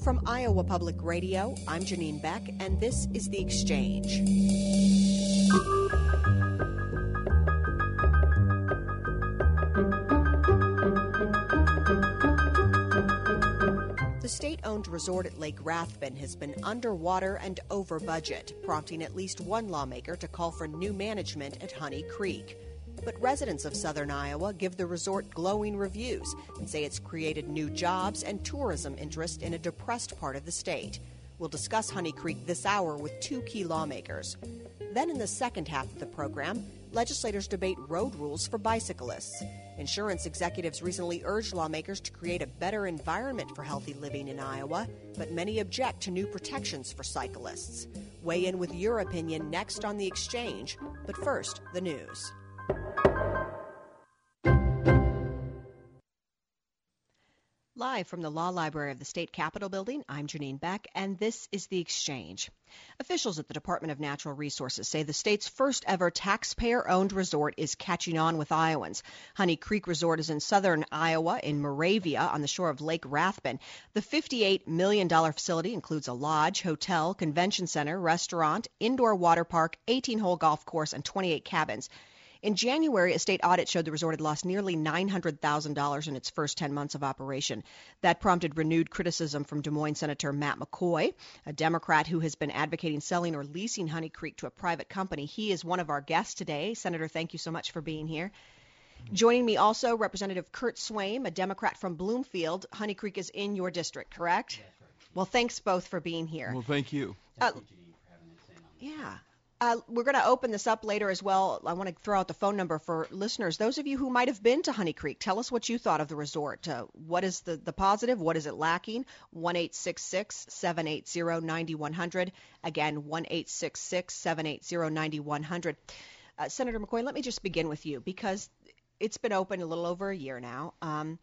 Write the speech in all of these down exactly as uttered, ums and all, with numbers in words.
From Iowa Public Radio, I'm Janine Beck, and this is The Exchange. The state-owned resort at Lake Rathbun has been underwater and over budget, prompting at least one lawmaker to call for new management at Honey Creek. But residents of southern Iowa give the resort glowing reviews and say it's created new jobs and tourism interest in a depressed part of the state. We'll discuss Honey Creek this hour with two key lawmakers. Then in the second half of the program, legislators debate road rules for bicyclists. Insurance executives recently urged lawmakers to create a better environment for healthy living in Iowa, but many object to new protections for cyclists. Weigh in with your opinion next on The Exchange, but first, the news. Live from the Law Library of the State Capitol Building, I'm Janine Beck, and this is The Exchange. Officials at the Department of Natural Resources say the state's first ever taxpayer-owned resort is catching on with Iowans. Honey Creek Resort is in southern Iowa in Moravia on the shore of Lake Rathbun. The fifty-eight million dollars facility includes a lodge, hotel, convention center, restaurant, indoor water park, eighteen-hole golf course, and twenty-eight cabins. In January, a state audit showed the resort had lost nearly nine hundred thousand dollars in its first ten months of operation. That prompted renewed criticism from Des Moines Senator Matt McCoy, a Democrat who has been advocating selling or leasing Honey Creek to a private company. He is one of our guests today. Senator, thank you so much for being here. Joining me also, Representative Kurt Swaim, a Democrat from Bloomfield. Honey Creek is in your district, correct? That's right. Well, thanks both for being here. Well, thank you. Thank Uh, you, Janine, for having us in on this. Yeah. Uh, we're going to open this up later as well. I want to throw out the phone number for listeners. Those of you who might have been to Honey Creek, tell us what you thought of the resort. Uh, what is the, the positive? What is it lacking? one eight six six, seven eight zero, nine one zero zero. Again, one eight six six, seven eight zero, nine one zero zero. Uh, Senator McCoy, let me just begin with you because it's been open a little over a year now. Um,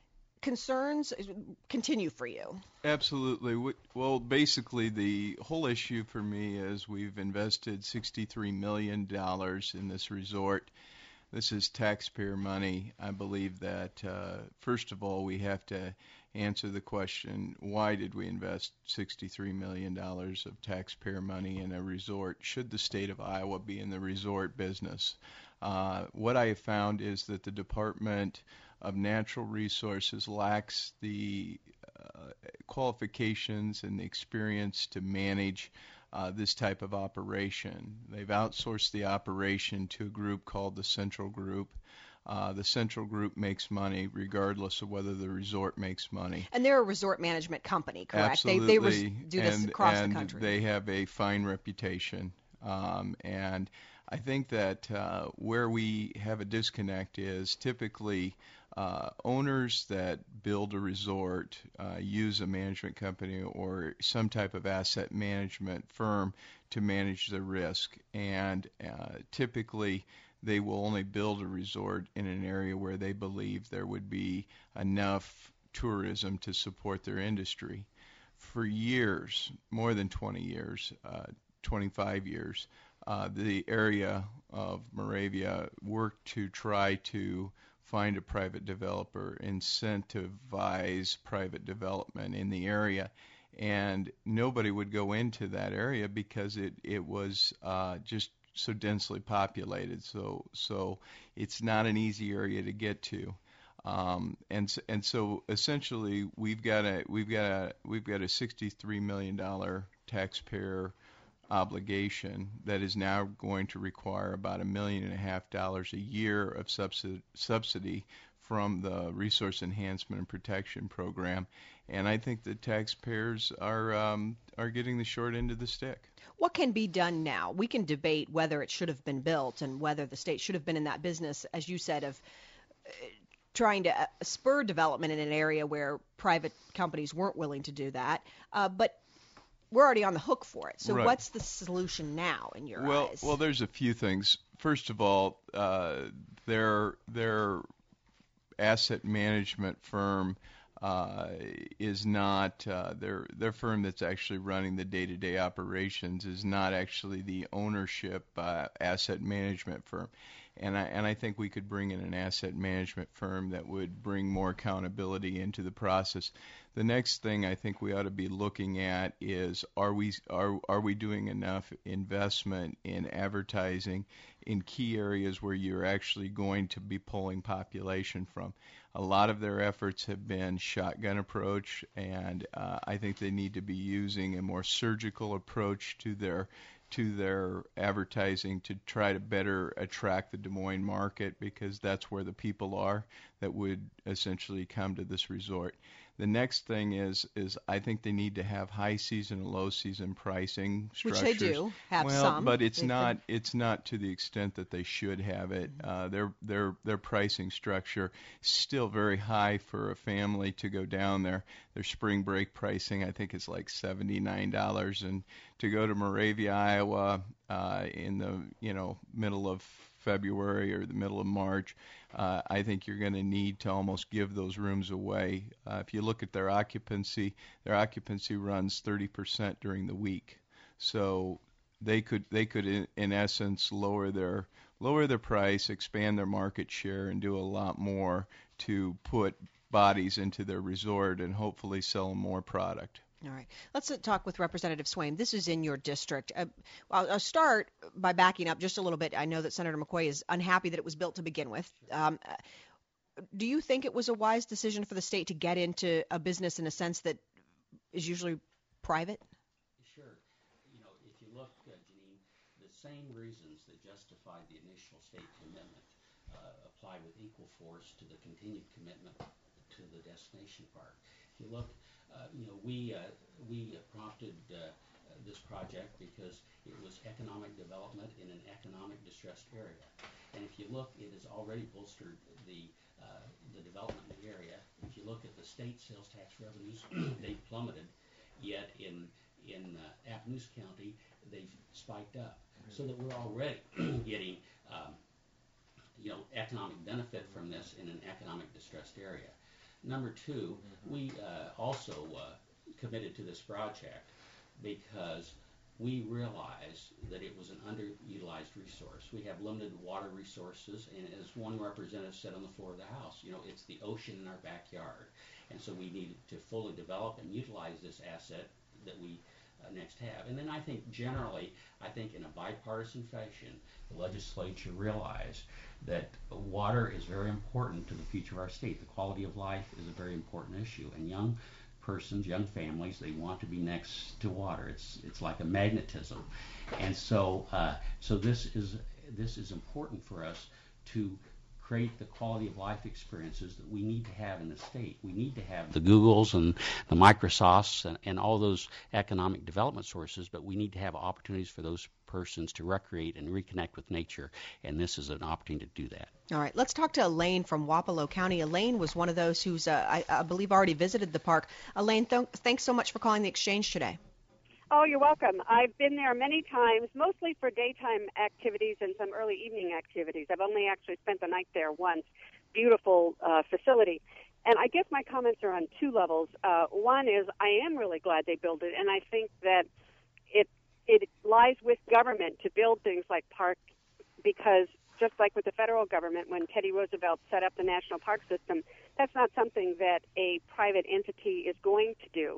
concerns continue for you. Absolutely. Well, basically, the whole issue for me is we've invested sixty-three million dollars in this resort. This is taxpayer money. I believe that, uh, first of all, we have to answer the question, why did we invest sixty-three million dollars of taxpayer money in a resort? Should the state of Iowa be in the resort business? Uh, what I have found is that the Department of Natural Resources lacks the uh, qualifications and the experience to manage uh, this type of operation. They've outsourced the operation to a group called the Central Group. Uh, the Central Group makes money regardless of whether the resort makes money. And they're a resort management company, correct? Absolutely. They, they res- do this and, across and the country. They have a fine reputation. Um, and I think that uh, where we have a disconnect is typically uh, owners that build a resort uh, use a management company or some type of asset management firm to manage the risk. And uh, typically they will only build a resort in an area where they believe there would be enough tourism to support their industry. For years, more than twenty years, uh, twenty-five years, Uh, the area of Moravia worked to try to find a private developer, incentivize private development in the area, and nobody would go into that area because it it was uh, just so densely populated. So so it's not an easy area to get to. Um, and so, and so essentially we've got a we've got a we've got a sixty-three million dollars taxpayer obligation that is now going to require about a million and a half dollars a year of subsidi- subsidy from the Resource Enhancement and Protection Program, and I think the taxpayers are um, are getting the short end of the stick. What can be done now? We can debate whether it should have been built and whether the state should have been in that business, as you said, of uh, trying to uh, spur development in an area where private companies weren't willing to do that. Uh, but we're already on the hook for it. So Right. What's the solution now in your well, eyes? Well, there's a few things. First of all, uh, their their asset management firm uh, is not uh, their their firm that's actually running the day-to-day operations is not actually the ownership uh, asset management firm. And I, and I think we could bring in an asset management firm that would bring more accountability into the process. The next thing I think we ought to be looking at is are we are are we doing enough investment in advertising in key areas where you're actually going to be pulling population from? A lot of their efforts have been shotgun approach, and uh, I think they need to be using a more surgical approach to their to their advertising to try to better attract the Des Moines market, because that's where the people are that would essentially come to this resort. The next thing is is I think they need to have high season and low season pricing structures. Which they do have well, some. but it's They've not been... it's not to the extent that they should have it. Uh, their their their pricing structure is still very high for a family to go down there. Their spring break pricing I think is like seventy-nine dollars, and to go to Moravia, Iowa, uh, in the you know middle of February or the middle of March, uh, I think you're going to need to almost give those rooms away. Uh, if you look at their occupancy, their occupancy runs thirty percent during the week, so they could they could in, in essence lower their lower their price, expand their market share, and do a lot more to put bodies into their resort and hopefully sell more product. All right. Let's uh, talk with Representative Swaim. This is in your district. Uh, I'll, I'll start by backing up just a little bit. I know that Senator McCoy is unhappy that it was built to begin with. Um, do you think it was a wise decision for the state to get into a business in a sense that is usually private? Sure. You know, if you look, uh, Janine, the same reasons that justified the initial state commitment uh, apply with equal force to the continued commitment to the destination park. If you look, Uh, you know, we uh, we uh, prompted uh, this project because it was economic development in an economic distressed area, and if you look, it has already bolstered the uh, the development in the area. If you look at the state sales tax revenues, they've plummeted, yet in in uh, Appaloosa County they've spiked up, so that we're already getting um, you know economic benefit from this in an economic distressed area. Number two, we uh, also uh, committed to this project because we realized that it was an underutilized resource. We have limited water resources, and as one representative said on the floor of the House, you know, it's the ocean in our backyard. And so we needed to fully develop and utilize this asset that we uh, next have. And then I think generally, I think in a bipartisan fashion, the legislature realized that water is very important to the future of our state. The quality of life is a very important issue, and young persons, young families, they want to be next to water. It's it's like a magnetism, and so uh, so this is this is important for us to create the quality of life experiences that we need to have in the state. We need to have the Googles and the Microsofts and, and all those economic development sources, but we need to have opportunities for those persons to recreate and reconnect with nature, and this is an opportunity to do that. All right, let's talk to Elaine from Wapello County. Elaine was one of those who's, uh, I, I believe, already visited the park. Elaine, th- thanks so much for calling the Exchange today. Oh, you're welcome. I've been there many times, mostly for daytime activities and some early evening activities. I've only actually spent the night there once. Beautiful uh, facility. And I guess my comments are on two levels. Uh, one is I am really glad they built it, and I think that it it lies with government to build things like parks, because just like with the federal government, when Teddy Roosevelt set up the national park system, that's not something that a private entity is going to do.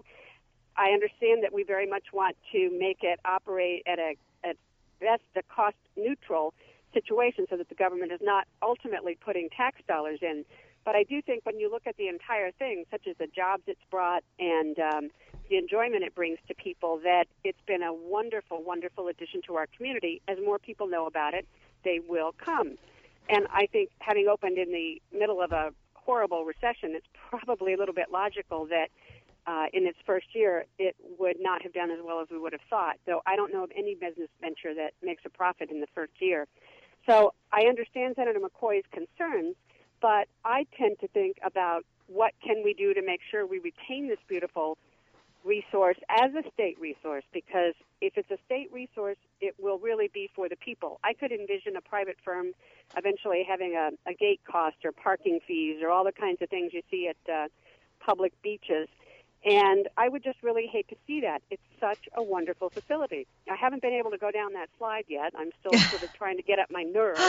I understand that we very much want to make it operate at a at best a cost-neutral situation so that the government is not ultimately putting tax dollars in. But I do think when you look at the entire thing, such as the jobs it's brought and um, the enjoyment it brings to people, that it's been a wonderful, wonderful addition to our community. As more people know about it, they will come. And I think having opened in the middle of a horrible recession, it's probably a little bit logical that Uh, in its first year, it would not have done as well as we would have thought. So I don't know of any business venture that makes a profit in the first year. So I understand Senator McCoy's concerns, but I tend to think about what can we do to make sure we retain this beautiful resource as a state resource, because if it's a state resource, it will really be for the people. I could envision a private firm eventually having a, a gate cost or parking fees or all the kinds of things you see at uh, public beaches. And I would just really hate to see that. It's such a wonderful facility. I haven't been able to go down that slide yet. I'm still sort of trying to get up my nerve.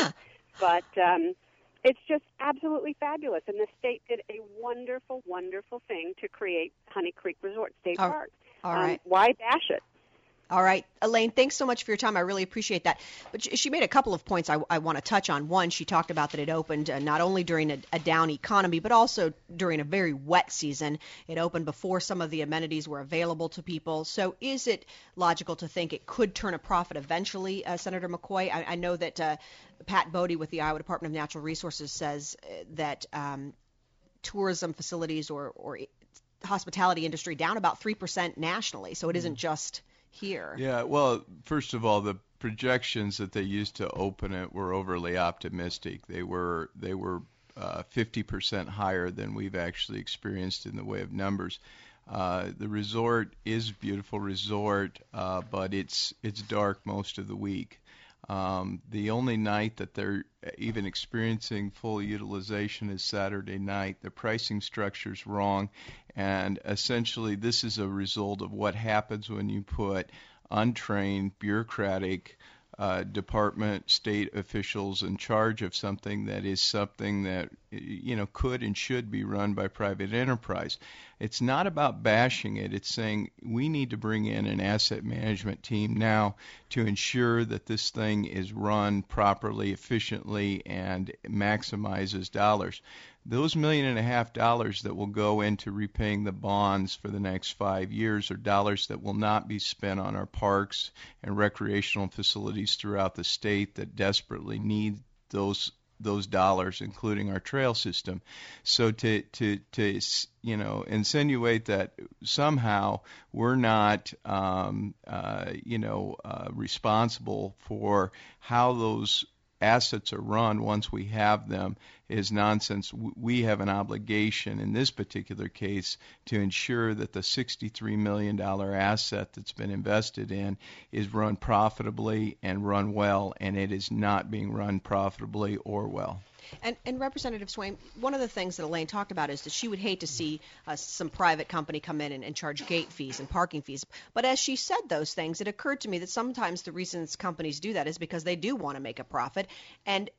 but um, it's just absolutely fabulous. And the state did a wonderful, wonderful thing to create Honey Creek Resort State All, Park. All right. Um, why bash it? All right. Elaine, thanks so much for your time. I really appreciate that. But she made a couple of points I, I want to touch on. One, she talked about that it opened uh, not only during a, a down economy, but also during a very wet season. It opened before some of the amenities were available to people. So is it logical to think it could turn a profit eventually, uh, Senator McCoy? I, I know that uh, Pat Bodie with the Iowa Department of Natural Resources says uh, that um, tourism facilities or, or hospitality industry down about three percent nationally. So it isn't just here. Yeah, well, first of all, the projections that they used to open it were overly optimistic. They were they were uh, fifty percent higher than we've actually experienced in the way of numbers. Uh, the resort is a beautiful resort, uh, but it's it's dark most of the week. Um, the only night that they're even experiencing full utilization is Saturday night. The pricing structure is wrong, and essentially this is a result of what happens when you put untrained, bureaucratic uh, department, state officials in charge of something that is something that, you know, could and should be run by private enterprise. It's not about bashing it. It's saying we need to bring in an asset management team now to ensure that this thing is run properly, efficiently, and maximizes dollars. Those million and a half dollars that will go into repaying the bonds for the next five years are dollars that will not be spent on our parks and recreational facilities throughout the state that desperately need those those dollars, including our trail system. So to to to you know insinuate that somehow we're not um, uh, you know uh, responsible for how those assets are run once we have them is nonsense. We have an obligation in this particular case to ensure that the sixty-three million dollars asset that's been invested in is run profitably and run well, and it is not being run profitably or well. And, and Representative Swaim, one of the things that Elaine talked about is that she would hate to see uh, some private company come in and, and charge gate fees and parking fees. But as she said those things, it occurred to me that sometimes the reasons companies do that is because they do want to make a profit. And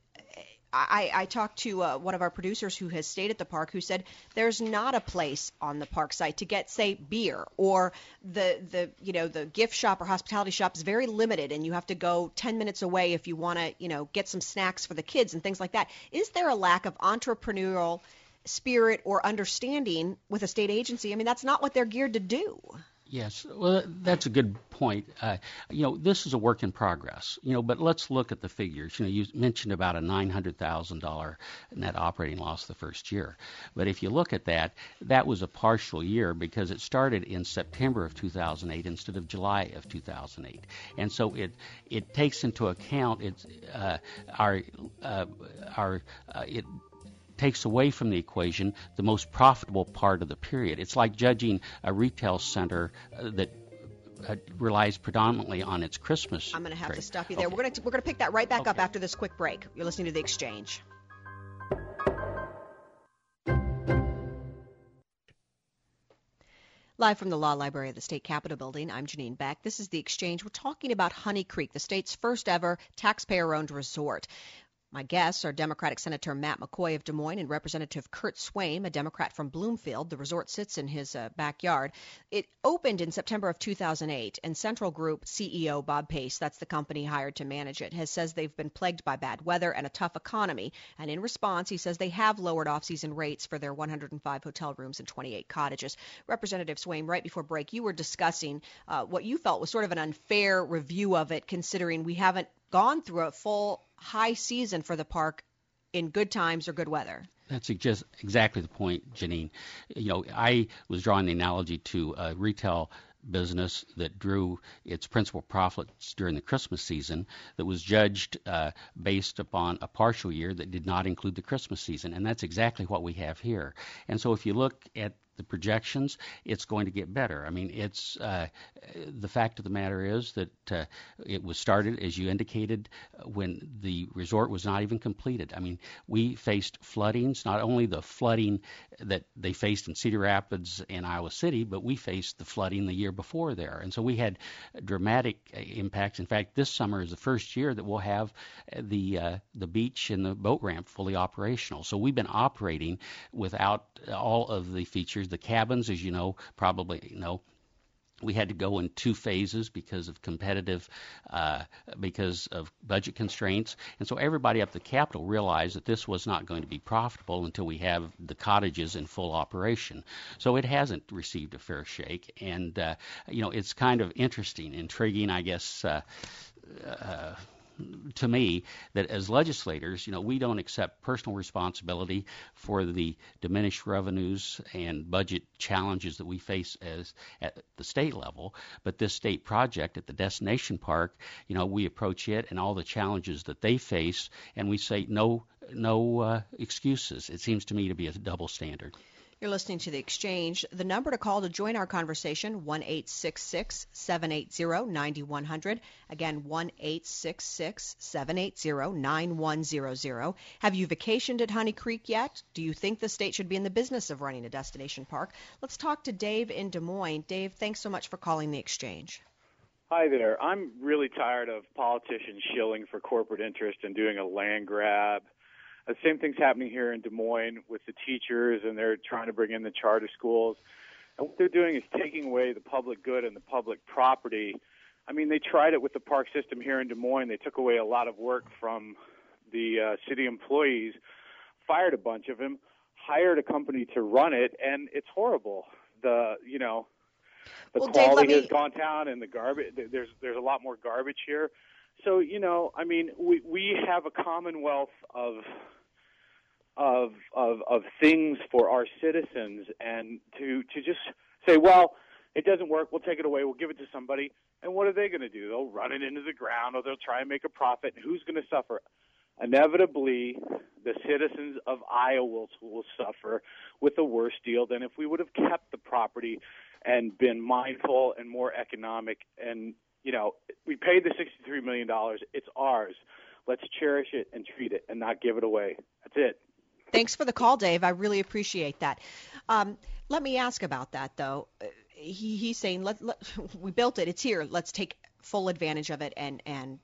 I, I talked to uh, one of our producers who has stayed at the park who said there's not a place on the park site to get, say, beer, or the, the you know the gift shop or hospitality shop is very limited and you have to go ten minutes away if you want to you know get some snacks for the kids and things like that. Is there a lack of entrepreneurial spirit or understanding with a state agency? I mean, that's not what they're geared to do. Yes, well, that's a good point. Uh, you know, this is a work in progress. You know, but let's look at the figures. You know, you mentioned about a nine hundred thousand dollars net operating loss the first year. But if you look at that, that was a partial year because it started in September of two thousand eight instead of July of two thousand eight, and so it it takes into account it's uh, our uh, our uh, it. takes away from the equation the most profitable part of the period. It's like judging a retail center uh, that uh, relies predominantly on its Christmas I'm going to have trade. to stop you there. Okay. We're going to we're going to pick that right back Okay. up after this quick break. You're listening to The Exchange. Live from the Law Library of the State Capitol Building, I'm Janine Beck. This is The Exchange. We're talking about Honey Creek, the state's first ever taxpayer-owned resort. My guests are Democratic Senator Matt McCoy of Des Moines and Representative Kurt Swaim, a Democrat from Bloomfield. The resort sits in his uh, backyard. It opened in September of two thousand eight, and Central Group C E O Bob Pace, that's the company hired to manage it, has says they've been plagued by bad weather and a tough economy. And in response, he says they have lowered off-season rates for their one hundred five hotel rooms and twenty-eight cottages. Representative Swaim, right before break, you were discussing uh, what you felt was sort of an unfair review of it, considering we haven't gone through a full high season for the park in good times or good weather. That's just exactly the point, Janine. You know, I was drawing the analogy to a retail business that drew its principal profits during the Christmas season that was judged uh, based upon a partial year that did not include the Christmas season, and that's exactly what we have here. And so if you look at the projections, it's going to get better. I mean, it's uh, the fact of the matter is that uh, it was started, as you indicated, when the resort was not even completed. I mean, we faced floodings, not only the flooding that they faced in Cedar Rapids and Iowa City, but we faced the flooding the year year before there. And so we had dramatic uh, impacts. In fact, this summer is the first year that we'll have the uh, the beach and the boat ramp fully operational. So we've been operating without all of the features. The cabins, as you know, probably know, we had to go in two phases because of competitive, uh, because of budget constraints. And so everybody up at the Capitol realized that this was not going to be profitable until we have the cottages in full operation. So it hasn't received a fair shake. And, uh, you know, it's kind of interesting, intriguing, I guess, uh, uh, to me, that as legislators, you know, we don't accept personal responsibility for the diminished revenues and budget challenges that we face as at the state level. But this state project at the destination park, you know, we approach it and all the challenges that they face, and we say no, no uh, excuses. It seems to me to be a double standard. You're listening to The Exchange. The number to call to join our conversation, one eight six six, seven eight zero, nine one zero zero. Again, one eight six six, seven eight zero, nine one zero zero. Have you vacationed at Honey Creek yet? Do you think the state should be in the business of running a destination park? Let's talk to Dave in Des Moines. Dave, thanks so much for calling The Exchange. Hi there. I'm really tired of politicians shilling for corporate interest and doing a land grab. The same thing's happening here in Des Moines with the teachers, and they're trying to bring in the charter schools. And what they're doing is taking away the public good and the public property. I mean, they tried it with the park system here in Des Moines. They took away a lot of work from the uh, city employees, fired a bunch of them, hired a company to run it, and it's horrible. The, you know, the well, Dave, quality me... has gone down, and the garbage, there's, there's a lot more garbage here. So, you know, I mean, we, we have a commonwealth of Of, of of things for our citizens, and to to just say, well, it doesn't work, we'll take it away, we'll give it to somebody, and what are they going to do? They'll run it into the ground, or they'll try and make a profit, and who's going to suffer? Inevitably, the citizens of Iowa will, will suffer with a worse deal than if we would have kept the property and been mindful and more economic. And, you know, we paid the sixty-three million dollars. It's ours. Let's cherish it and treat it and not give it away. That's it. Thanks for the call, Dave. I really appreciate that. Um, let me ask about that, though. He, he's saying, let, let, we built it. It's here. Let's take full advantage of it and, and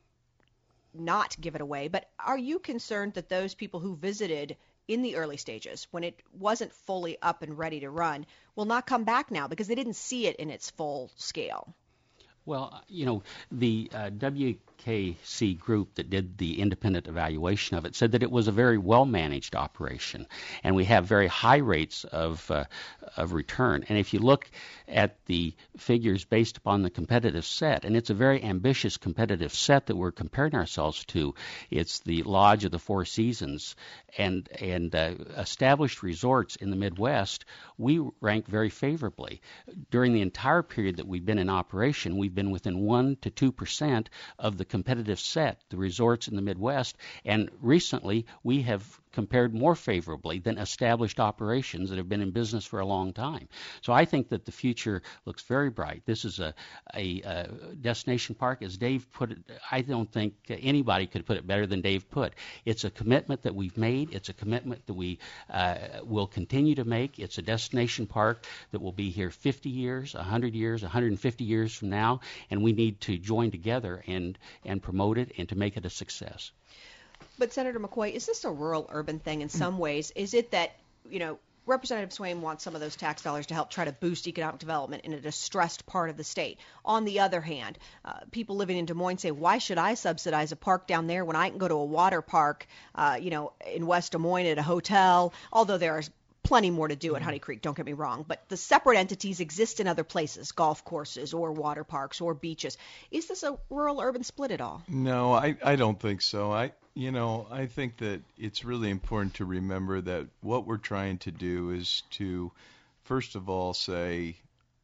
not give it away. But are you concerned that those people who visited in the early stages, when it wasn't fully up and ready to run, will not come back now because they didn't see it in its full scale? Well, you know, the uh, W K C group that did the independent evaluation of it said that it was a very well-managed operation, and we have very high rates of uh, of return. And if you look at the figures based upon the competitive set, and it's a very ambitious competitive set that we're comparing ourselves to. It's the Lodge of the Four Seasons and and uh, established resorts in the Midwest. We rank very favorably. During the entire period that we've been in operation, we've been within one to two percent of the competitive set, the resorts in the Midwest, and recently we have compared more favorably than established operations that have been in business for a long time. So I think that the future looks very bright. This is a, a, a destination park, as Dave put it. I don't think anybody could put it better than Dave put. It's a commitment that we've made. It's a commitment that we uh, will continue to make. It's a destination park that will be here fifty years, one hundred years, one hundred fifty years from now, and we need to join together and, and promote it and to make it a success. But Senator McCoy, is this a rural-urban thing in some ways? Is it that, you know, Representative Swain wants some of those tax dollars to help try to boost economic development in a distressed part of the state? On the other hand, uh, people living in Des Moines say, why should I subsidize a park down there when I can go to a water park, uh, you know, in West Des Moines at a hotel, although there are plenty more to do at Honey Creek, don't get me wrong, but the separate entities exist in other places, golf courses or water parks or beaches. Is this a rural-urban split at all? No, I, I don't think so. I you know, I think that it's really important to remember that what we're trying to do is to, first of all, say,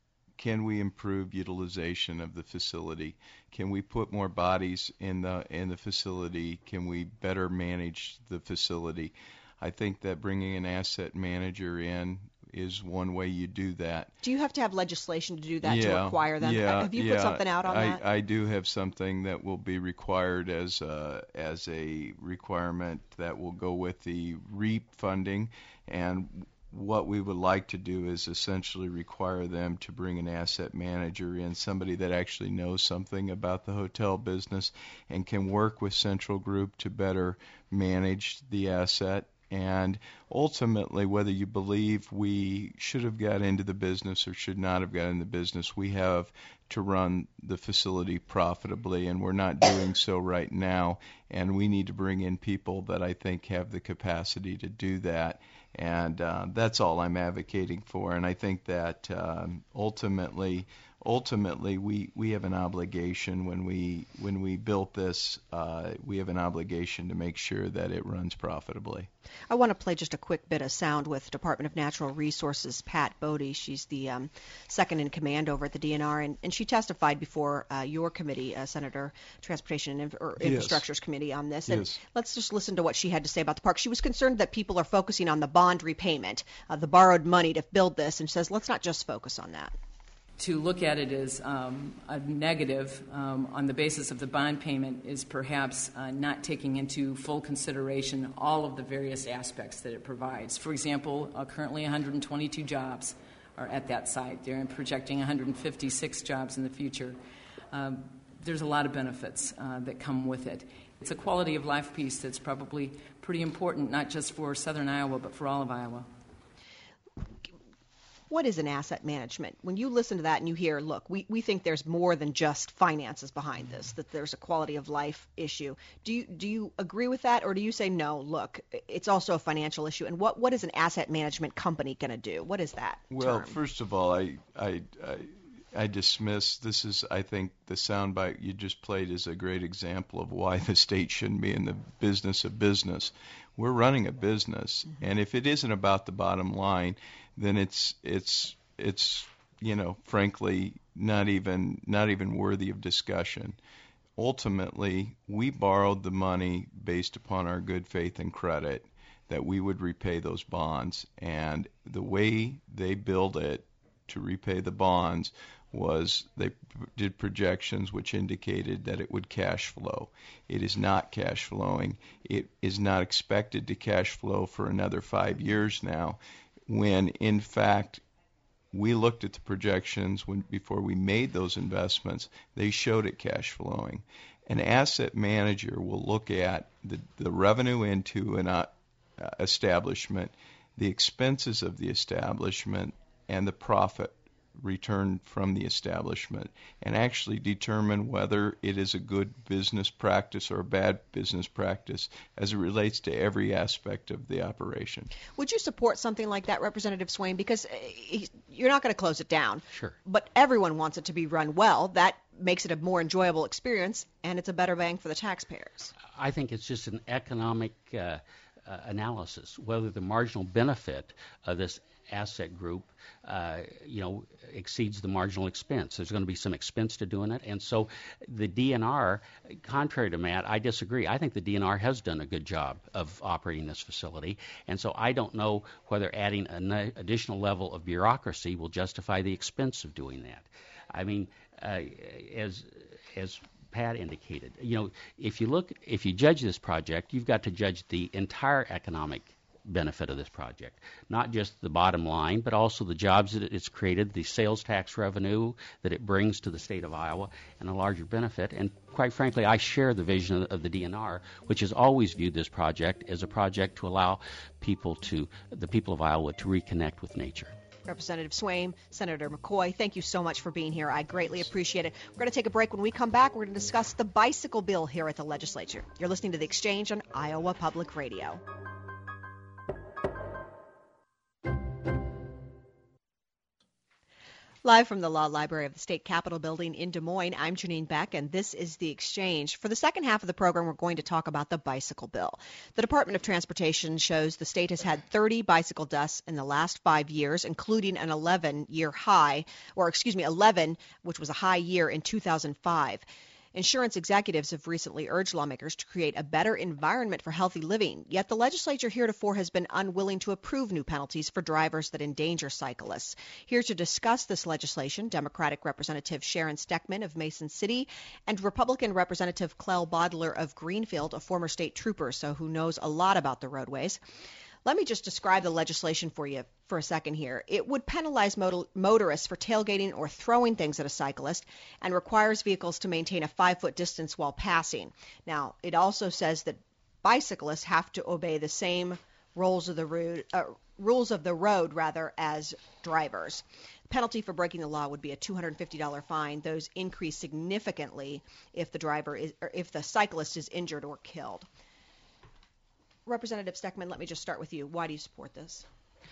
can we improve utilization of the facility? Can we put more bodies in the in the facility? Can we better manage the facility? I think that bringing an asset manager in is one way you do that. Do you have to have legislation to do that, yeah, to require them? Yeah, have you yeah, put something out on I, that? I do have something that will be required as a, as a requirement that will go with the REAP funding, and what we would like to do is essentially require them to bring an asset manager in, somebody that actually knows something about the hotel business and can work with Central Group to better manage the asset. And ultimately, whether you believe we should have got into the business or should not have got into the business, we have to run the facility profitably, and we're not doing so right now. And we need to bring in people that I think have the capacity to do that. And uh, that's all I'm advocating for. And I think that um, ultimately, ultimately, we, we have an obligation when we when we built this. Uh, we have an obligation to make sure that it runs profitably. I want to play just a quick bit of sound with Department of Natural Resources Pat Bodie. She's the um, second in command over at the D N R, and, and she testified before uh, your committee, uh, Senator Transportation and or Yes. Infrastructure's Committee, on this. And Yes. let's just listen to what she had to say about the park. She was concerned that people are focusing on the bond repayment, uh, the borrowed money to build this, and says let's not just focus on that. To look at it as um, a negative um, on the basis of the bond payment is perhaps uh, not taking into full consideration all of the various aspects that it provides. For example, uh, currently one hundred twenty-two jobs are at that site. They're projecting one hundred fifty-six jobs in the future. Um, there's a lot of benefits uh, that come with it. It's a quality of life piece that's probably pretty important, not just for southern Iowa, but for all of Iowa. What is an asset management? When you listen to that and you hear, look, we, we think there's more than just finances behind this, that there's a quality of life issue. Do you do you agree with that, or do you say, no, look, it's also a financial issue? And what, what is an asset management company going to do? What is that Well, term? first of all, I, I, I, I dismiss, this is, I think, the soundbite you just played is a great example of why the state shouldn't be in the business of business. We're running a business, mm-hmm. and if it isn't about the bottom line, then it's it's it's you know frankly not even not even worthy of discussion. Ultimately, we borrowed the money based upon our good faith and credit that we would repay those bonds, and the way they billed it to repay the bonds was they p- did projections which indicated that it would cash flow. It is not cash flowing. It is not expected to cash flow for another five years now, when in fact we looked at the projections when before we made those investments, they showed it cash flowing. An asset manager will look at the, the revenue into an uh, establishment, the expenses of the establishment, and the profit return from the establishment, and actually determine whether it is a good business practice or a bad business practice as it relates to every aspect of the operation. Would you support something like that, Representative Swain? Because uh, you're not going to close it down. Sure. But everyone wants it to be run well. That makes it a more enjoyable experience, and it's a better bang for the taxpayers. I think it's just an economic uh, uh, analysis, whether the marginal benefit of this asset group, uh, you know, exceeds the marginal expense. There's going to be some expense to doing it. And so the D N R, contrary to Matt, I disagree. I think the D N R has done a good job of operating this facility. And so I don't know whether adding an additional level of bureaucracy will justify the expense of doing that. I mean, uh, as as Pat indicated, you know, if you look, if you judge this project, you've got to judge the entire economic benefit of this project, not just the bottom line, but also the jobs that it's created, the sales tax revenue that it brings to the state of Iowa, and a larger benefit. And quite frankly, I share the vision of the D N R, which has always viewed this project as a project to allow people to, the people of Iowa, to reconnect with nature. Representative Swain, Senator McCoy, thank you so much for being here. I greatly appreciate it. We're going to take a break. When we come back, we're going to discuss the bicycle bill here at the legislature. You're listening to The Exchange on Iowa Public Radio. Live from the Law Library of the State Capitol Building in Des Moines, I'm Janine Beck, and this is The Exchange. For the second half of the program, we're going to talk about the bicycle bill. The Department of Transportation shows the state has had thirty bicycle deaths in the last five years, including an eleven-year high, or excuse me, eleven, which was a high year in two thousand five. Insurance executives have recently urged lawmakers to create a better environment for healthy living, yet the legislature heretofore has been unwilling to approve new penalties for drivers that endanger cyclists. Here to discuss this legislation, Democratic Representative Sharon Steckman of Mason City and Republican Representative Clell Bodler of Greenfield, a former state trooper, so who knows a lot about the roadways. Let me just describe the legislation for you for a second here. It would penalize motor- motorists for tailgating or throwing things at a cyclist and requires vehicles to maintain a five-foot distance while passing. Now, it also says that bicyclists have to obey the same rules of the road, uh, rules of the road rather as drivers. Penalty for breaking the law would be a two hundred fifty dollars fine. Those increase significantly if the driver is, or if the cyclist is injured or killed. Representative Steckman, let me just start with you. Why do you support this?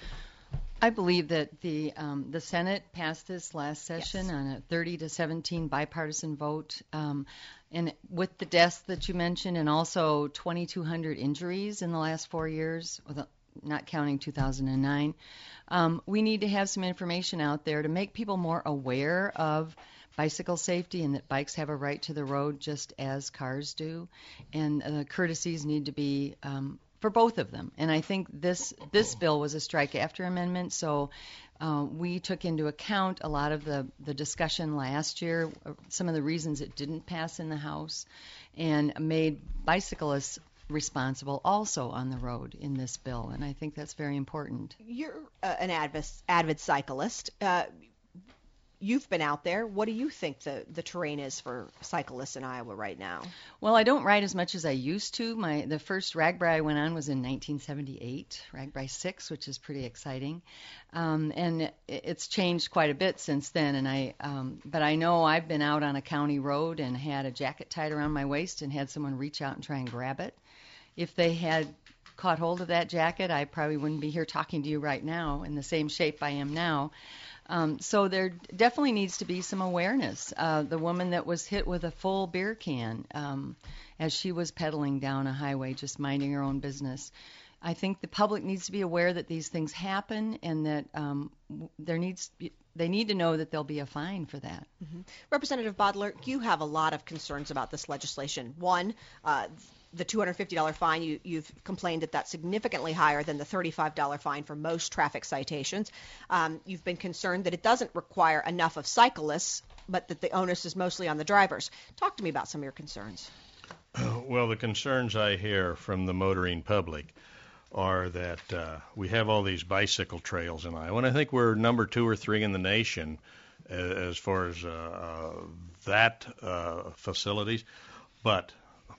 I believe that the um, the Senate passed this last session Yes. on a thirty to seventeen bipartisan vote, um, and with the deaths that you mentioned, and also twenty-two hundred injuries in the last four years, with a, not counting two thousand nine. Um, we need to have some information out there to make people more aware of bicycle safety and that bikes have a right to the road just as cars do, and uh, courtesies need to be um, for both of them. And I think this this bill was a strike after amendment, so uh, we took into account a lot of the, the discussion last year, uh, some of the reasons it didn't pass in the House, and made bicyclists responsible also on the road in this bill, and I think that's very important. You're uh, an avid, avid cyclist. Uh, you've been out there. What do you think the, the terrain is for cyclists in Iowa right now? Well, I don't ride as much as I used to. My the first RAGBRAI I went on was in nineteen seventy-eight, RAGBRAI six, which is pretty exciting, um, and it, it's changed quite a bit since then. And I, um, but I know I've been out on a county road and had a jacket tied around my waist and had someone reach out and try and grab it. If they had caught hold of that jacket, I probably wouldn't be here talking to you right now in the same shape I am now. Um, so there definitely needs to be some awareness. Uh, the woman that was hit with a full beer can um, as she was pedaling down a highway, just minding her own business. I think the public needs to be aware that these things happen and that um, there needs they need to know that there'll be a fine for that. Mm-hmm. Representative Bodler, you have a lot of concerns about this legislation. One, uh, the two hundred fifty dollars fine, you, you've complained that that's significantly higher than the thirty-five dollars fine for most traffic citations. Um, you've been concerned that it doesn't require enough of cyclists, but that the onus is mostly on the drivers. Talk to me about some of your concerns. Well, the concerns I hear from the motoring public are that uh, we have all these bicycle trails in Iowa, and I think we're number two or three in the nation as, as far as uh, uh, that uh, facilities. But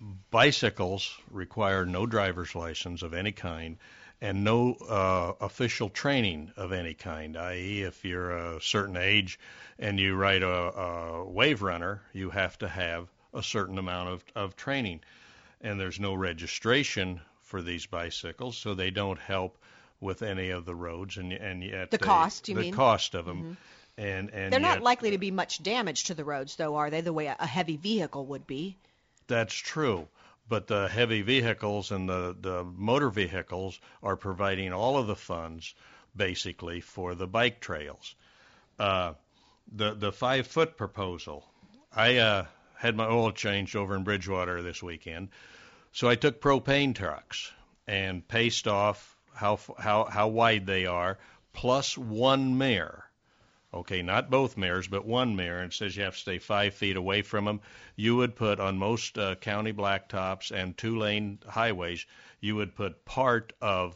bicycles require no driver's license of any kind and no uh, official training of any kind, that is if you're a certain age and you ride a, a wave runner, you have to have a certain amount of, of training. And there's no registration for these bicycles, so they don't help with any of the roads, and, and yet the they, cost, you the mean? The cost of them. Mm-hmm. And, and They're yet, not likely to be much damage to the roads, though, are they, the way a heavy vehicle would be? That's true, but the heavy vehicles and the, the motor vehicles are providing all of the funds, basically, for the bike trails. Uh, the the five-foot proposal, I uh, had my oil changed over in Bridgewater this weekend, so I took propane trucks and paced off how how how wide they are, plus one mirror. Okay, not both mirrors, but one mirror, and it says you have to stay five feet away from them. You would put, on most uh, county blacktops and two-lane highways, you would put part of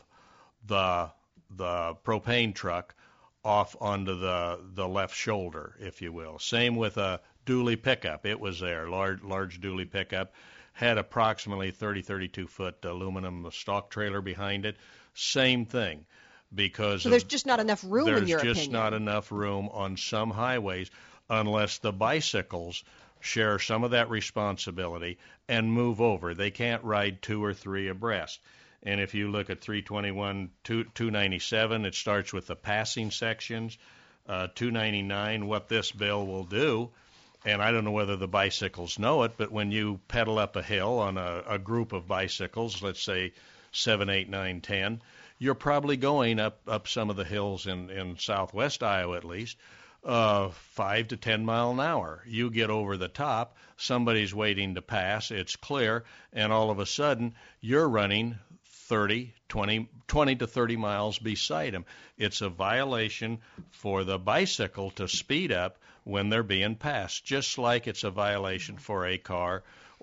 the the propane truck off onto the, the left shoulder, if you will. Same with a dually pickup. It was there, large, large dually pickup, had approximately thirty, thirty-two foot aluminum stock trailer behind it. Same thing. Because so there's just not enough room in your opinion. There's just not enough room on some highways unless the bicycles share some of that responsibility and move over. They can't ride two or three abreast. And if you look at three twenty-one, two ninety-seven, it starts with the passing sections. Uh, two ninety-nine, what this bill will do, and I don't know whether the bicycles know it, but when you pedal up a hill on a, a group of bicycles, let's say seven, eight, nine, ten, you're probably going up, up some of the hills in, in southwest Iowa at least, uh, five to ten mile an hour. You get over the top, somebody's waiting to pass, it's clear, and all of a sudden you're running thirty, twenty, twenty to thirty miles beside them. It's a violation for the bicycle to speed up when they're being passed, just like it's a violation for a car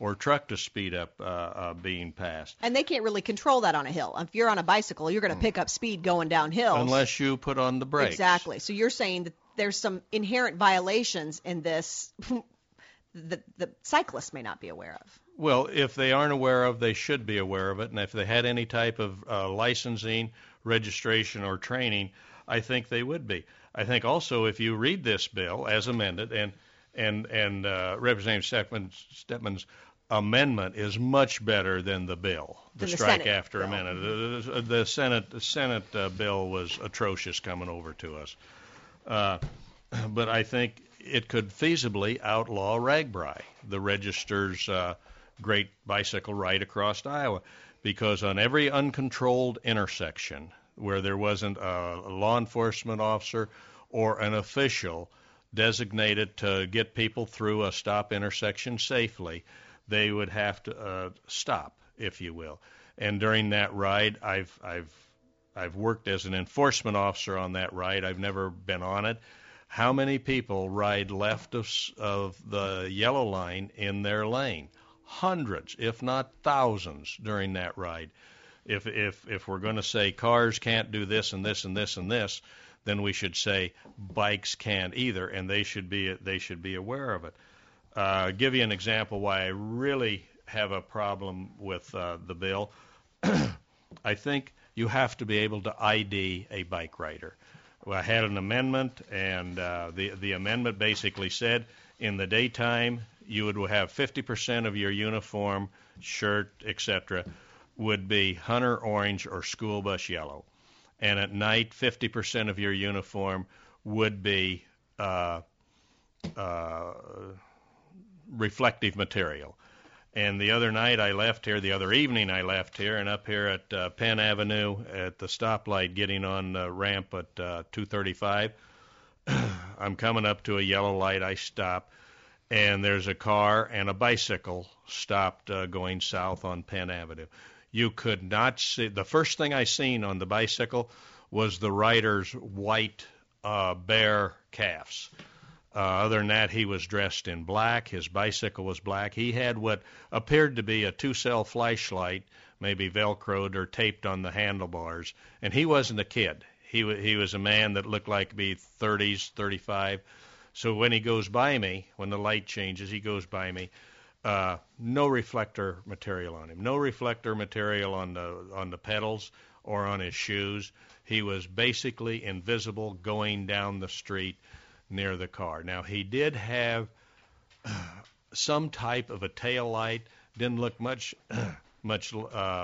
or truck to speed up uh, uh, being passed. And they can't really control that on a hill. If you're on a bicycle, you're going to pick up speed going down hills. Unless you put on the brakes. Exactly. So you're saying that there's some inherent violations in this that the cyclists may not be aware of. Well, if they aren't aware of, they should be aware of it. And if they had any type of uh, licensing, registration, or training, I think they would be. I think also if you read this bill as amended, and and and uh, Representative Stepman's, Stepman's amendment is much better than the bill, the, the strike Senate after bill. amendment. The, the Senate the Senate uh, bill was atrocious coming over to us, uh, but I think it could feasibly outlaw RAGBRAI, the register's uh, great bicycle ride across Iowa, because on every uncontrolled intersection where there wasn't a law enforcement officer or an official designated to get people through a stop intersection safely, they would have to uh, stop, if you will. And during that ride, I've I've I've worked as an enforcement officer on that ride. I've never been on it. How many people ride left of, of the yellow line in their lane? Hundreds, if not thousands, during that ride. If if if we're going to say cars can't do this and this and this and this, then we should say bikes can't either, and they should be they should be aware of it. Uh, give you an example why I really have a problem with uh, the bill. I think you have to be able to I D a bike rider. Well, I had an amendment, and uh, the the amendment basically said in the daytime you would have fifty percent of your uniform, shirt, et cetera, would be hunter orange or school bus yellow. And at night, fifty percent of your uniform would be uh, uh, reflective material. And the other night I left here, the other evening I left here, and up here at uh, Penn Avenue at the stoplight getting on the ramp at uh, two thirty-five, I'm coming up to a yellow light. I stop, and there's a car and a bicycle stopped uh, going south on Penn Avenue. You could not see. The first thing I seen on the bicycle was the rider's white uh, bare calves. Uh, other than that, he was dressed in black. His bicycle was black. He had what appeared to be a two-cell flashlight, maybe Velcroed or taped on the handlebars. And he wasn't a kid. He w- he was a man that looked like to be thirties, thirty-five. So when he goes by me, when the light changes, he goes by me. Uh, no reflector material on him. No reflector material on the on the pedals or on his shoes. He was basically invisible going down the street near the car. Now, he did have uh, some type of a tail light. Didn't look much much uh,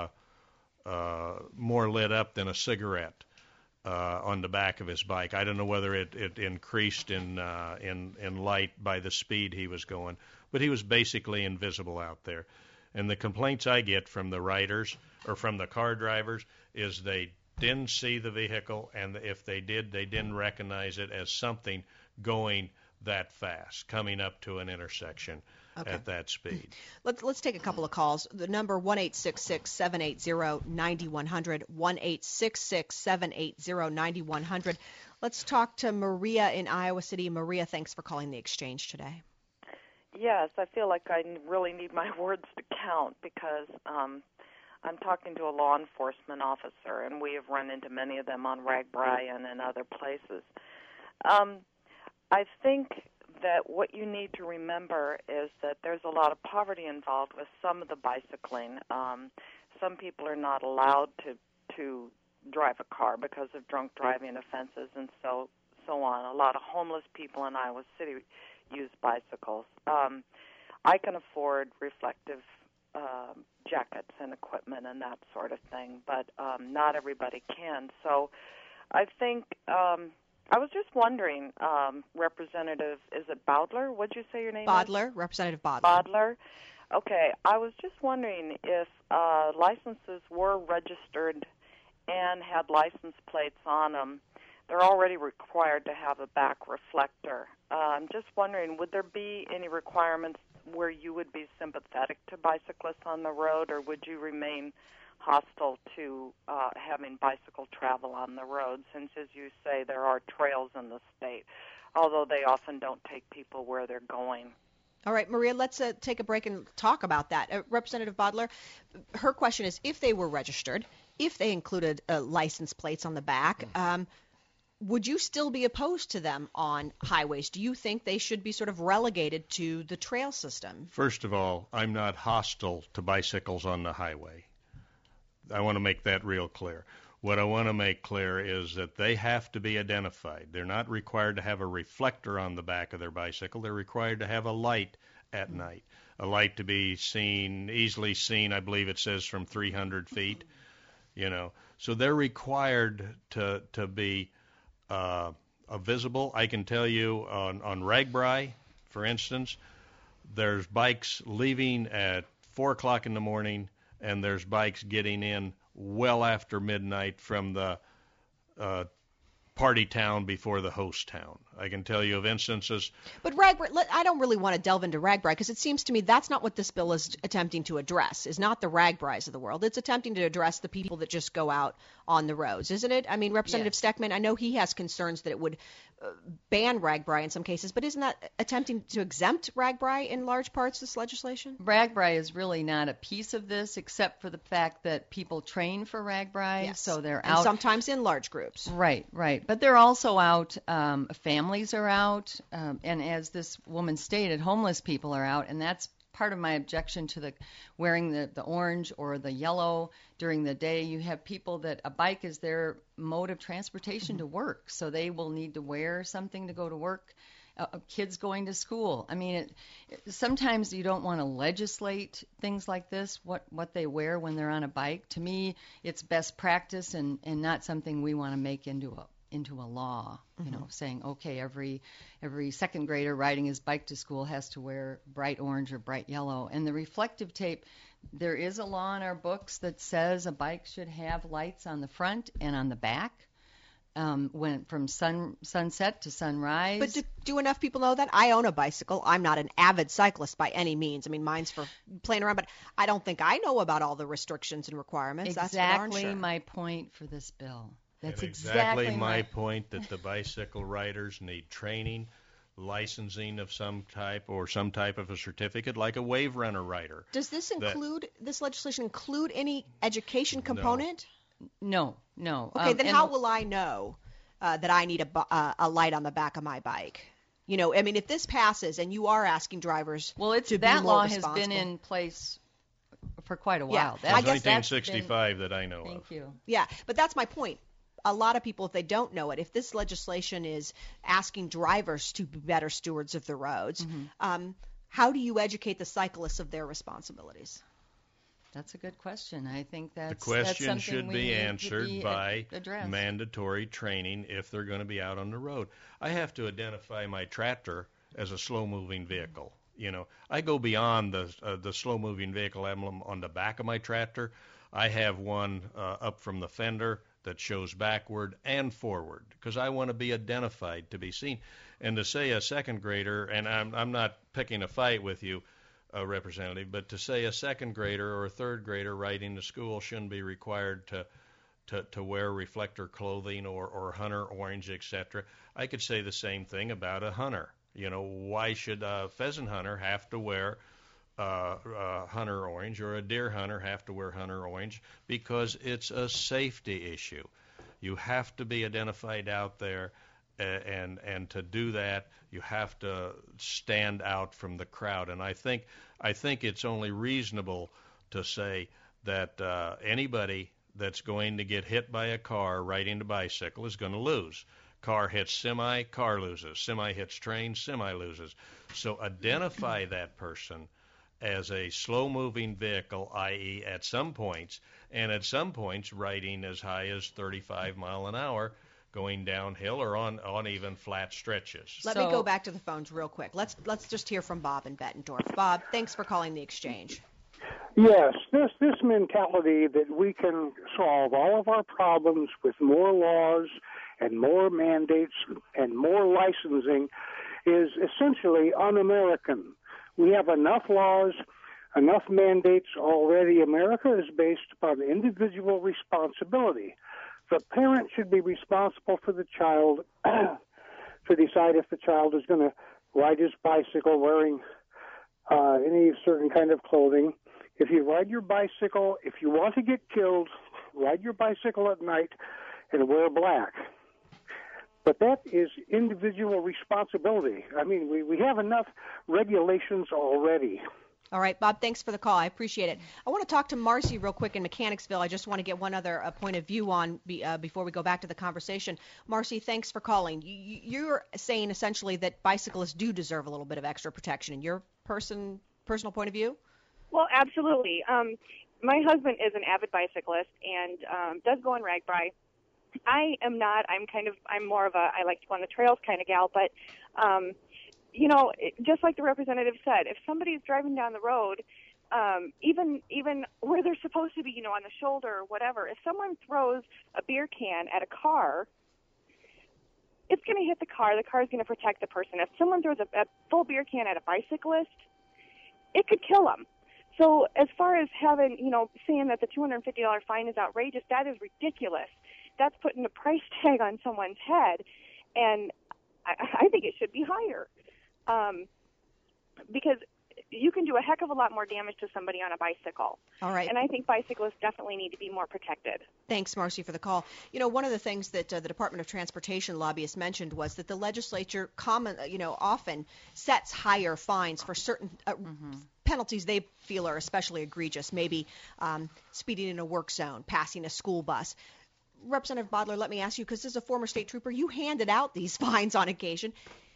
uh, more lit up than a cigarette uh, on the back of his bike. I don't know whether it, it increased in, uh, in in light by the speed he was going. But he was basically invisible out there. And the complaints I get from the riders or from the car drivers is they didn't see the vehicle, and if they did, they didn't recognize it as something going that fast, coming up to an intersection okay. at that speed. Let's let's take a couple of calls. The number one eight six six, seven eight zero, nine one zero zero, one eight six six, seven eight zero, nine one zero zero. Let's talk to Maria in Iowa City. Maria, thanks for calling the Exchange today. Yes, I feel like I really need my words to count because um, I'm talking to a law enforcement officer, and we have run into many of them on RAGBRAI and in other places. Um, I think that what you need to remember is that there's a lot of poverty involved with some of the bicycling. Um, some people are not allowed to to drive a car because of drunk driving offenses and so so on. A lot of homeless people in Iowa City use bicycles. Um, I can afford reflective uh, jackets and equipment and that sort of thing, but um, not everybody can. So I think um, I was just wondering, um, Representative, is it Bodler? What'd you say your name Bodler, is? Representative Bodler. Bodler. Okay, I was just wondering if uh, licenses were registered and had license plates on them. They're already required to have a back reflector. Uh, I'm just wondering, would there be any requirements where you would be sympathetic to bicyclists on the road, or would you remain hostile to uh, having bicycle travel on the road, since, as you say, there are trails in the state, although they often don't take people where they're going? All right, Maria, let's uh, take a break and talk about that. Uh, Representative Bodler, her question is, if they were registered, if they included uh, license plates on the back, um, would you still be opposed to them on highways? Do you think they should be sort of relegated to the trail system? First of all, I'm not hostile to bicycles on the highway. I want to make that real clear. What I want to make clear is that they have to be identified. They're not required to have a reflector on the back of their bicycle. They're required to have a light at mm-hmm. night, a light to be seen, easily seen, I believe it says, from three hundred feet. You know, so they're required to to be uh, visible. I can tell you on, on RAGBRAI, for instance, there's bikes leaving at four o'clock in the morning, and there's bikes getting in well after midnight from the uh, party town before the host town. I can tell you of instances. But RAGBRAI, I don't really want to delve into RAGBRAI because it seems to me that's not what this bill is attempting to address, is not the RAGBRAIs of the world. It's attempting to address the people that just go out on the roads, isn't it? I mean, Representative yes. Steckman, I know he has concerns that it would uh, ban RAGBRAI in some cases, but isn't that attempting to exempt RAGBRAI in large parts, this legislation? RAGBRAI is really not a piece of this except for the fact that people train for RAGBRAI, yes. so they're and out. sometimes in large groups. Right, right. But they're also out, um, families are out, um, and as this woman stated, homeless people are out, and that's part of my objection to the wearing the, the orange or the yellow during the day. You have people that a bike is their mode of transportation mm-hmm. to work, so they will need to wear something to go to work. Uh, kids going to school. I mean, it, it, sometimes you don't want to legislate things like this, what, what they wear when they're on a bike. To me, it's best practice and, and not something we want to make into a into a law, you mm-hmm. know, saying, okay, every every second grader riding his bike to school has to wear bright orange or bright yellow. And the reflective tape, there is a law in our books that says a bike should have lights on the front and on the back. Um, when from sun sunset to sunrise. But do, do enough people know that? I own a bicycle. I'm not an avid cyclist by any means. I mean, mine's for playing around, but I don't think I know about all the restrictions and requirements. Exactly That's for darn sure. my point for this bill. That's and exactly, exactly my, my point, that the bicycle riders need training, licensing of some type, or some type of a certificate, like a wave runner rider. Does this that, include, this legislation include any education component? No, no. Okay, um, then how will I know uh, that I need a, uh, a light on the back of my bike? You know, I mean, if this passes and you are asking drivers well, it's, to that be more law responsible. has been in place for quite a while. Yeah, That's, I guess nineteen sixty-five been, that I know thank of. Thank you. Yeah, but that's my point. A lot of people, if they don't know it, if this legislation is asking drivers to be better stewards of the roads, mm-hmm. um, how do you educate the cyclists of their responsibilities? That's a good question. I think that's the question that's should we be need answered to be by addressed. mandatory training if they're going to be out on the road. I have to identify my tractor as a slow-moving vehicle. You know, I go beyond the uh, the slow-moving vehicle emblem on the back of my tractor. I have one uh, up from the fender that shows backward and forward because I want to be identified, to be seen. And to say a second grader, and I'm I'm not picking a fight with you, uh, Representative, but to say a second grader or a third grader riding to school shouldn't be required to to, to wear reflector clothing or, or hunter orange, et cetera. I could say the same thing about a hunter. You know, why should a pheasant hunter have to wear uh, uh, hunter orange, or a deer hunter have to wear hunter orange? Because it's a safety issue. You have to be identified out there, uh, and and to do that, you have to stand out from the crowd. And I think I think it's only reasonable to say that uh, anybody that's going to get hit by a car riding a bicycle is going to lose. Car hits semi, car loses. Semi hits train, semi loses. So identify that person as a slow-moving vehicle, that is at some points, and at some points riding as high as thirty-five mile an hour, going downhill or on, on even flat stretches. Let so, me go back to the phones real quick. Let's let's just hear from Bob in Bettendorf. Bob, thanks for calling the exchange. Yes, this this mentality that we can solve all of our problems with more laws and more mandates and more licensing is essentially un-American. We have enough laws, enough mandates already. America is based upon individual responsibility. The parent should be responsible for the child to decide if the child is going to ride his bicycle wearing uh, any certain kind of clothing. If you ride your bicycle, if you want to get killed, ride your bicycle at night and wear black. But that is individual responsibility. I mean, we, we have enough regulations already. All right, Bob, thanks for the call. I appreciate it. I want to talk to Marcy real quick in Mechanicsville. I just want to get one other uh, point of view on be, uh, before we go back to the conversation. Marcy, thanks for calling. You, you're saying essentially that bicyclists do deserve a little bit of extra protection in your person personal point of view? Well, absolutely. Um, my husband is an avid bicyclist and um, does go on RAGBRAI. I am not. I'm kind of. I'm more of a. I like to go on the trails kind of gal, but. Um, You know, just like the representative said, if somebody's driving down the road, um, even even where they're supposed to be, you know, on the shoulder or whatever, if someone throws a beer can at a car, it's going to hit the car. The car is going to protect the person. If someone throws a, a full beer can at a bicyclist, it could kill them. So as far as having, you know, saying that the two hundred fifty dollars fine is outrageous, that is ridiculous. That's putting a price tag on someone's head, and I, I think it should be higher. Um, because you can do a heck of a lot more damage to somebody on a bicycle. All right. And I think bicyclists definitely need to be more protected. Thanks, Marcy, for the call. You know, one of the things that uh, the Department of Transportation lobbyists mentioned was that the legislature common, you know, often sets higher fines for certain uh, mm-hmm. penalties they feel are especially egregious, maybe um, speeding in a work zone, passing a school bus. Representative Bodler, let me ask you, because as a former state trooper, you handed out these fines on occasion.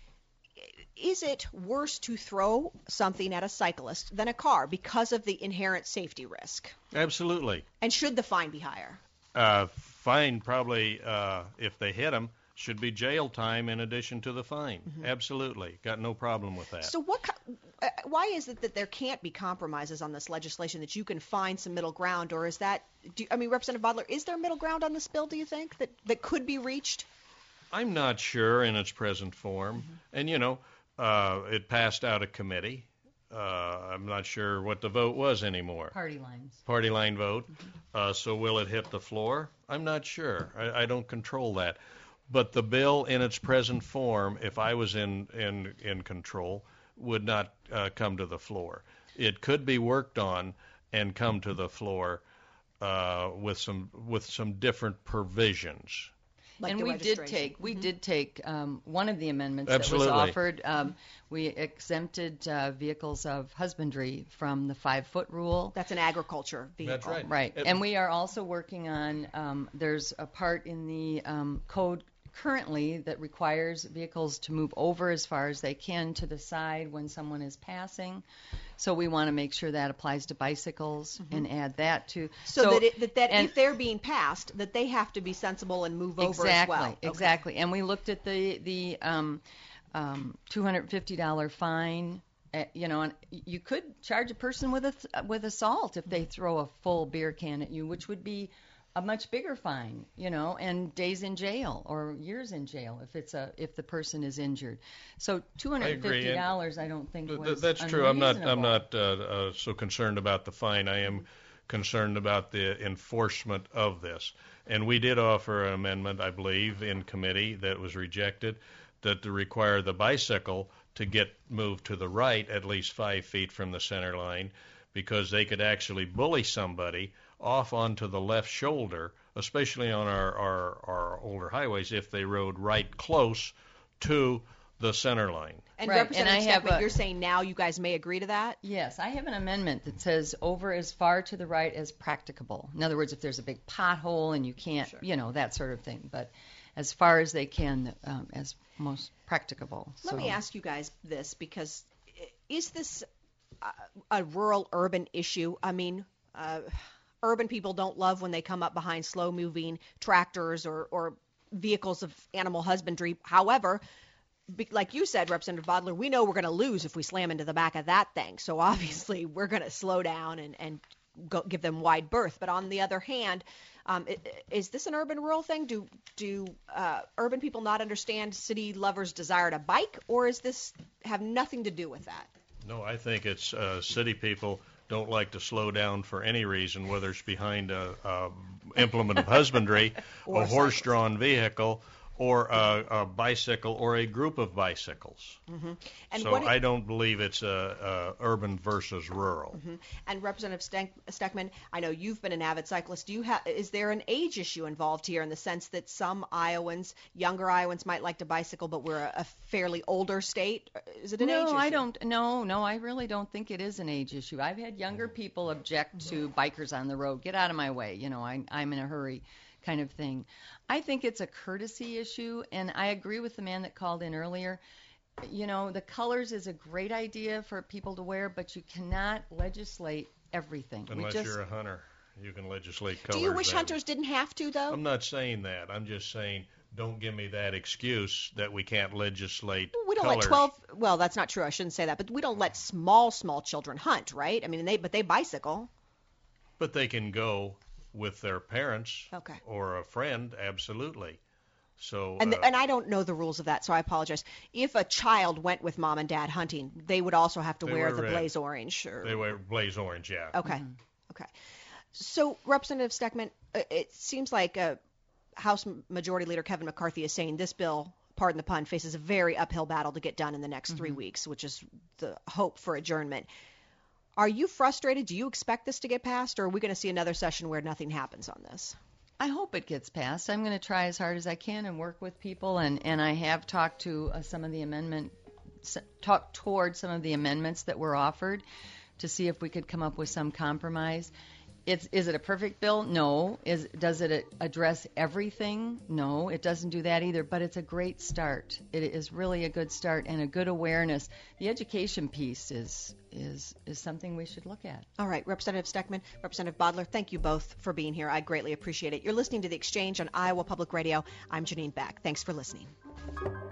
Is it worse to throw something at a cyclist than a car because of the inherent safety risk? Absolutely. And should the fine be higher? Uh, fine probably, uh, if they hit them, should be jail time in addition to the fine. Mm-hmm. Absolutely. Got no problem with that. So what? Uh, why is it that there can't be compromises on this legislation, that you can find some middle ground, or is that, do, I mean, Representative Bodler, is there middle ground on this bill, do you think, that, that could be reached? I'm not sure in its present form. Mm-hmm. And, you know, uh, it passed out of committee. Uh, I'm not sure what the vote was anymore. Party lines. Party line vote. Mm-hmm. Uh, so will it hit the floor? I'm not sure. I, I don't control that. But the bill in its present form, if I was in, in, in control, would not uh, come to the floor. It could be worked on and come to the floor uh, with some with some different provisions. Like and we did take we mm-hmm. did take um, one of the amendments Absolutely. that was offered. Um, we exempted uh, vehicles of husbandry from the five-foot rule. That's an agriculture vehicle. That's right. Right. It, and we are also working on. Um, there's a part in the um, code currently that requires vehicles to move over as far as they can to the side when someone is passing. So we want to make sure that applies to bicycles mm-hmm. and add that to. So, so that, it, that, that if they're being passed, that they have to be sensible and move exactly, over as well. Exactly, exactly. And we looked at the the um, um, two hundred fifty dollars fine. Uh, you know, and you could charge a person with a with assault if they throw a full beer can at you, which would be a much bigger fine, you know, and days in jail or years in jail if it's a if the person is injured. So two hundred and fifty dollars, I, I don't think th- was that's unreasonable. true. I'm not I'm not uh, uh, so concerned about the fine. I am concerned about the enforcement of this. And we did offer an amendment, I believe, in committee that was rejected, that to require the bicycle to get moved to the right at least five feet from the center line, because they could actually bully somebody off onto the left shoulder, especially on our, our, our older highways, if they rode right close to the center line. And right. Representative and Steckman, you're saying now you guys may agree to that? Yes, I have an amendment that says over as far to the right as practicable. In other words, if there's a big pothole and you can't, sure. you know, that sort of thing. But as far as they can, um, as most practicable. Let so. me ask you guys this, because is this a, a rural-urban issue? I mean, uh, urban people don't love when they come up behind slow-moving tractors or, or vehicles of animal husbandry. However, be, like you said, Representative Bodler, we know we're going to lose if we slam into the back of that thing. So obviously we're going to slow down and, and go, give them wide berth. But on the other hand, um, it, is this an urban-rural thing? Do do uh, urban people not understand city lovers' desire to bike, or is this have nothing to do with that? No, I think it's uh, city people don't like to slow down for any reason, whether it's behind a, a implement of husbandry, a horse-drawn vehicle, or a, a bicycle or a group of bicycles. Mm-hmm. And so what I don't believe it's a, a urban versus rural. Mm-hmm. And Representative Steck- Steckman, I know you've been an avid cyclist. Do you have? Is there an age issue involved here in the sense that some Iowans, younger Iowans, might like to bicycle, but we're a, a fairly older state? Is it an no, age issue? No, I don't. No, no, I really don't think it is an age issue. I've had younger people object to bikers on the road. Get out of my way. You know, I, I'm in a hurry, kind of thing. I think it's a courtesy issue, and I agree with the man that called in earlier. You know, the colors is a great idea for people to wear, but you cannot legislate everything. Unless just, you're a hunter, you can legislate colors. Do you wish then. hunters didn't have to, though? I'm not saying that. I'm just saying don't give me that excuse that we can't legislate we don't colors. let twelve. Well, that's not true. I shouldn't say that. But we don't let small, small children hunt, right? I mean, they but they bicycle. But they can go with their parents okay. or a friend, absolutely. So and, uh, the, and I don't know the rules of that, so I apologize. If a child went with mom and dad hunting, they would also have to wear the red. blaze orange. Or... They wear blaze orange, yeah. Okay, mm-hmm. okay. So, Representative Steckman, it seems like uh, House Majority Leader Kevin McCarthy is saying this bill, pardon the pun, faces a very uphill battle to get done in the next mm-hmm. three weeks, which is the hope for adjournment. Are you frustrated? Do you expect this to get passed, or are we going to see another session where nothing happens on this? I hope it gets passed. I'm going to try as hard as I can and work with people, and, and I have talked to uh, some of the amendment, talked toward some of the amendments that were offered to see if we could come up with some compromise. It's, is it a perfect bill? No. Is, does it address everything? No, it doesn't do that either, but it's a great start. It is really a good start and a good awareness. The education piece is is is something we should look at. All right, Representative Steckman, Representative Bodler, thank you both for being here. I greatly appreciate it. You're listening to The Exchange on Iowa Public Radio. I'm Janine Beck. Thanks for listening.